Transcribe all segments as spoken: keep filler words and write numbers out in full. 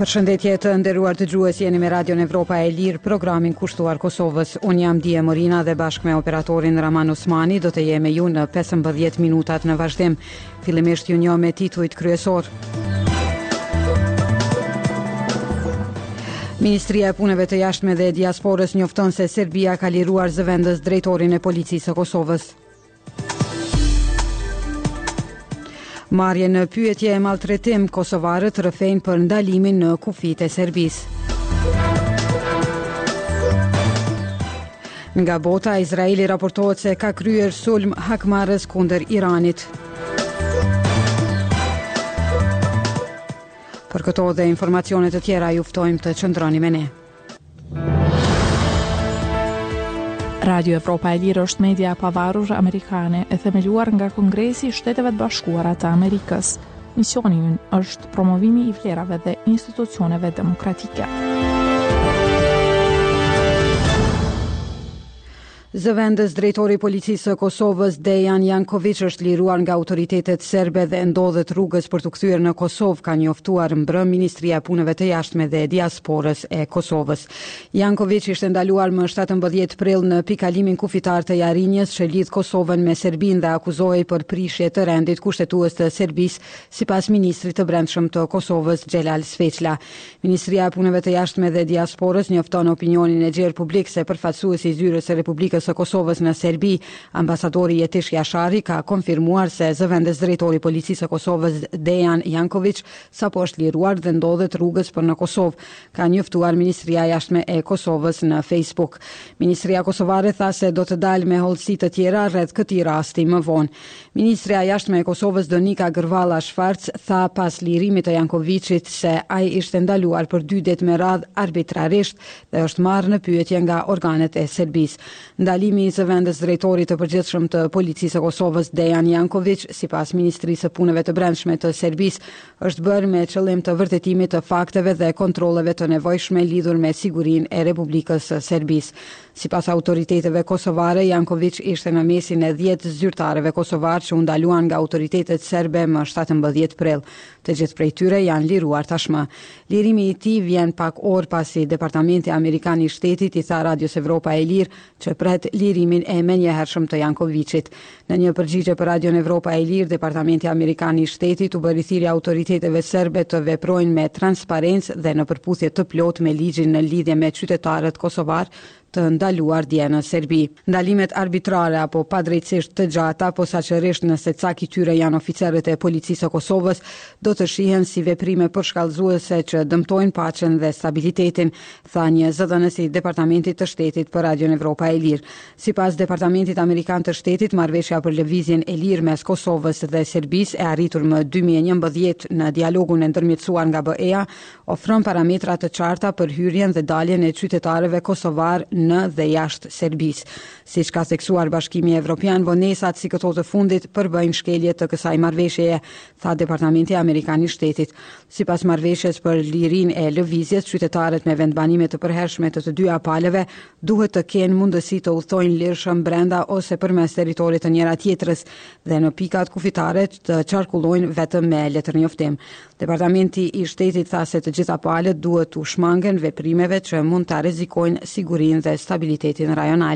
Përshëndetje të nderuar dëgjues, jeni me Radion Evropa e Lirë, programin kushtuar Kosovës. Unë jam Dia Morina dhe bashkë me operatorin Raman Osmani do të jemi ju në pesëmbëdhjetë minutat në vazhdim. Fillimisht ju njoh me titujt kryesor. Ministria e Punëve të Jashtme dhe Diasporës njofton se Serbia ka liruar zëvendës drejtorin e policisë së Kosovës. Marrje në pyetje e maltretim, kosovarët rrëfejnë për ndalimin në kufijtë e Serbisë. Nga bota, Izraeli raportohet se ka kryer sulm hakmarrës kundër Iranit. Për këto dhe informacione të tjera ju ftojmë të qëndroni me ne. Radio Evropa e Lirë është media e pavarur amerikane e themeluar nga Kongresi i Shteteve të Bashkuara të Amerikës. Misioni i ynë është promovimi i vlerave dhe institucioneve demokratike. Zëvendës drejtori i policisë së Kosovës Dejan Janković është liruar nga autoritetet serbe dhe ndodhet rrugës për të kthyer në Kosovë, ka njoftuar mbrëm Ministria e Punëve të Jashtme dhe Diasporës e Kosovës. Janković ishte ndaluar më shtatëmbëdhjetë prill në pikalimin kufitar të Jarinjës që lidh Kosovën me Serbinë dhe akuzohej për prishje të rendit kushtetues të Serbisë, sipas ministrit të Brendshëm të Kosovës Xhelal Sveçla. Ministria e Punëve të Jashtme dhe Diasporës njofton opinionin e gjerë publik se përfaqësuesi i zyrës së Republikës së Kosovës në Serbi, ambasadori Jetish Jashari, ka konfirmuar se zëvendës drejtori i policisë së Kosovës Dejan Janković sapo është liruar dhe ndodhet rrugës për në Kosovë, ka njoftuar Ministria e Jashtme e Kosovës në Facebook. Ministria kosovare tha se do të dalë me hollësi të tjera rreth këtij rasti më vonë. Ministria e Jashtme e Kosovës Donika Gërvalla Shfarc tha pas lirimit të Jankovićit se ai ishte ndaluar për dy ditë me radhë arbitrarisht dhe është marrë në pyetje nga organet e Serbisë. Ndalimi i zëvendës drejtorit të përgjithshëm të policisë së Kosovës Dejan Janković, sipas Ministrisë së Punëve të Brendshme të Serbisë, është bërë me qëllim të vërtetimit të fakteve dhe kontrolleve të nevojshme lidhur me sigurinë e Republikës së Serbisë. Sipas autoriteteve kosovare, Janković ishte në mesin e dhjetë zyrtarëve kosovar që u ndaluan nga autoritetet serbe më shtatëmbëdhjetë prill. Të gjithë prej tyre janë liruar tashmë. Lirimi i tij vjen pak orë pasi Departamenti Amerikan i Shtetit i tha Radios Evropa e Lirë që pret lirimin e menjëhershëm të Jankovićit. Në një përgjigje për Radion Evropa e Lirë, Departamenti Amerikan i Shtetit u bëri thirrje autoriteteve serbe të veprojnë me transparencë dhe në përputhje të plotë me ligjin në lidhje me qytetarët kosovar të ndaluar dje në Serbi. Ndalimet arbitrare apo padrejtësisht të gjata, posaçërisht nëse ca i tyre janë oficerët e policisë së Kosovës, do të shihen si veprime përshkallëzuese që dëmtojnë paqen dhe stabilitetin, tha një zëdhënës i Departamentit të Shtetit për Radion Evropa e Lirë. Sipas Departamentit Amerikan të Shtetit, marrëveshja për lëvizjen e lirë mes Kosovës dhe Serbisë e arritur më dy mijë e njëmbëdhjetë në dialogun e ndërmjetësuar nga B E-ja, ofron parametra të qarta për hyrjen dhe daljen e qytetarëve kosovar në dhe jashtë Serbisë. Siç ka theksuar Bashkimi Evropian, vonesat si këto të fundit përbëjnë shkelje të kësaj marrëveshjeje, tha Departamenti Amerikan i Shtetit. Sipas marrëveshjes për lirinë e lëvizjes, qytetarët me vendbanime të përhershme të të dyja palëve duhet të kenë mundësi të udhtojnë lirshëm brenda ose përmes territorit të njëra tjetrës dhe në pikat kufitare të qarkullojnë vetëm me letërnjoftim. Departamenti i Shtetit tha se të gjitha palët duhet të shmangen veprimeve që mund ta rrezikojnë sigurinë dhe stabilitetin rajonal.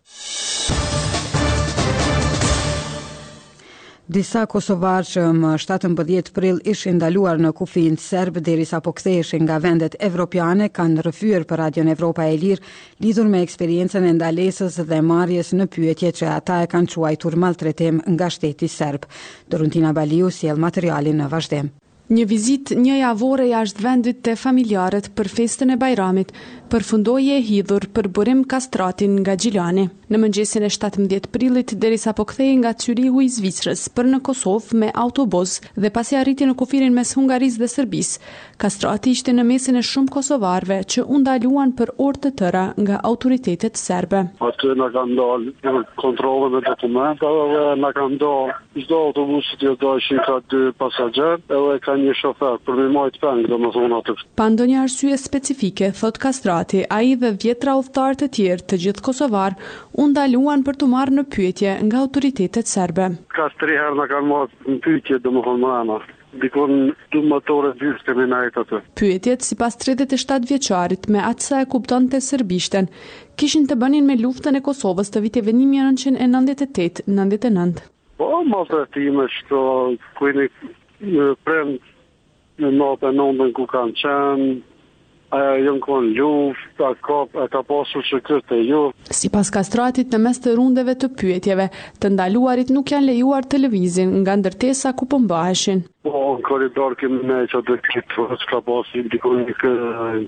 Disa kosovarë që më shtatëmbëdhjetë prill ishin ndaluar në kufijin serb derisa po ktheheshin nga vendet evropiane kanë rrëfyer për Radion Evropa e Lirë lidhur me eksperiencën e ndalesës dhe marrjes në pyetje që ata e kanë quajtur maltretim nga shteti serb. Doruntina Baliu sjell materialin në vazhdim. Një vizit një javore jashtë vendit të familjarët për festën e Bajramit përfundoi e hidhur për burim kastratin nga Gjilani. Në mëngjesin e shtatëmbëdhjetë prillit derisa po kthehej nga Zyrihu i Zvicrës për në Kosovë me autobus dhe pasi arriti në kufirin mes Hungarisë dhe Serbisë, kastrati ishte në mesin e shumë kosovarëve që u ndaluan për orë të tëra nga autoritetet serbe. Aty na kanë dalë kontrollën e dokumentave dhe na kanë dalë çdo autobusi që doshin ka dy pasagjerë edhe ka një shofer për me majtë peng, domethënë atë. Pa ndonjë arsye specifike, thot Kastrati, ai dhe dhjetra udhëtar të tjerë të gjithë kosovar u ndaluan për të marrë në pyetje nga autoritetet serbe. Ka tre herë na kanë marrë në pyetje domethënë mëna. dikon dy motore dysh kemi najt atë. Pyetjet sipas tridhjetë e shtatë vjeçarit me atë sa e kuptonte serbishten, kishin të bënin me luftën e Kosovës të viteve një mijë e nëntëqind e nëntëdhjetë e tetë nëntëdhjetë e nëntë. Po, maltretime që kujni prem në natë e nëntën ku kanë qenë, aja jënë konë luft, a ka, a ka pasur që këtë e ju. Si pas kastratit, në mes të rundeve të pyetjeve, të ndaluarit nuk janë lejuar televizin nga ndërtesa ku pëmbaheshin. Po, në koridor kemi me që dhe këtë që ka pasit dikon një kë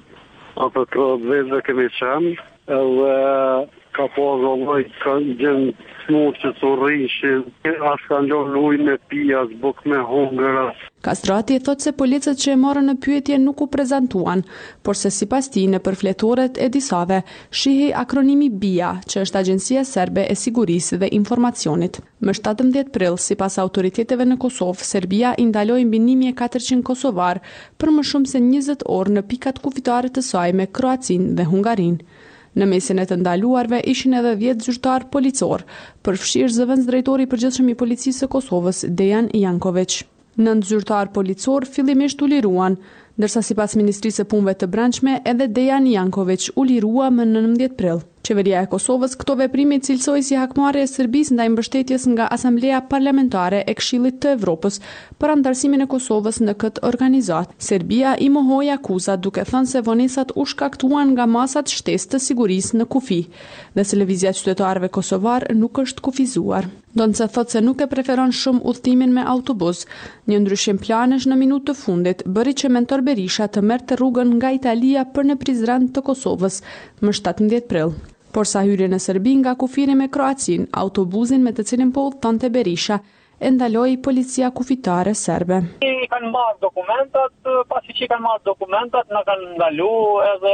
apo të vezve kemi qenë, edhe ka pasur loj, ka gjenë smurë që të rrishin, as ka njohë lujnë me pijas, buk me hungëra. Kastrati e thot se policët që e morën në pyetje nuk u prezentuan, por se sipas tij në përfletoret e disave shihej akronimi B I A, që është Agjencia Serbe e Sigurisë dhe Informacionit. Më shtatëmbëdhjetë prill, sipas autoriteteve në Kosovë, Serbia i ndaloi mbi një mijë e katërqind kosovar për më shumë se njëzet orë në pikat kufitare të saj me Kroacinë dhe Hungarinë. Në mesin e të ndaluarve ishin edhe dhjetë zyrtar policor, përfshirë zëvendës drejtori i përgjithshëm i policisë së Kosovës, Dejan Janković. Nëntë zyrtar policor fillimisht u liruan, ndërsa sipas Ministrisë së Punëve të Brendshme edhe Dejan Janković u lirua më nëntëmbëdhjetë prill. Qeveria e Kosovës këto veprime cilësoi si hakmarrje e Serbisë ndaj mbështetjes nga Asamblea Parlamentare e Këshillit të Evropës për anëtarësimin e Kosovës në këtë organizatë. Serbia i mohoi akuzat duke thënë se vonesat u shkaktuan nga masat shtesë të sigurisë në kufi dhe se lëvizja e qytetarëve kosovar nuk është kufizuar. Donse thot se nuk e preferon shumë udhëtimin me autobus, një ndryshim planesh në minutë të fundit bëri që mentor Berisha të merrte rrugën nga Italia për në Prizren të Kosovës më shtatëmbëdhjetë prill. Por sa hyrje në Serbi nga kufiri me Kroacinë, autobusin me të cilin po udhëtonte Berisha e ndaloi policia kufitare serbe. I kanë marrë dokumentat, pasi që i kanë marrë dokumentat, na kanë ndalu edhe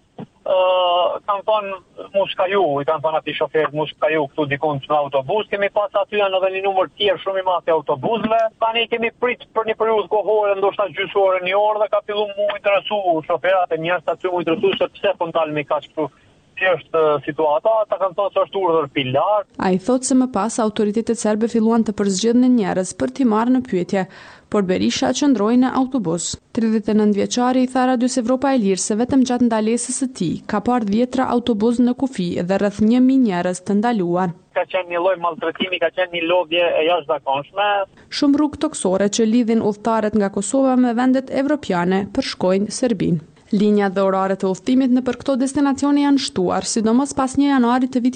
Uh, kanë thonë mu shkaju, i kanë thonë ati shoferët mu shkaju këtu dikun në autobus, kemi pas aty janë edhe një numër tjerë shumë i madh të autobusëve, tani kemi prit për një periudhë kohore, ndoshta gjysore një orë dhe ka fillu mu interesu shoferat e njerëz aty mu interesu se pse po ndalemi kaq këtu. Është situata, ata kanë thonë se është urdhër pilar. Ai thotë se më pas autoritetet serbe filluan të përzgjedhin njerëz për t'i marrë në pyetje, por Berisha qëndroi në autobus. tridhjetë e nëntë vjeçari i tha Radios Evropa e Lirë se vetëm gjatë ndalesës së tij ka parë dhjetra autobus në kufi dhe rreth një mijë njerëz të ndaluar. Ka qenë një lloj maltretimi, ka qenë një lodhje e jashtëzakonshme. Shumë rrugë toksore që lidhin udhëtarët nga Kosova me vendet evropiane përshkojnë Serbinë. Linjat dhe oraret e udhëtimit nëpër këto destinacione janë shtuar, sidomos pas një janarit të vitit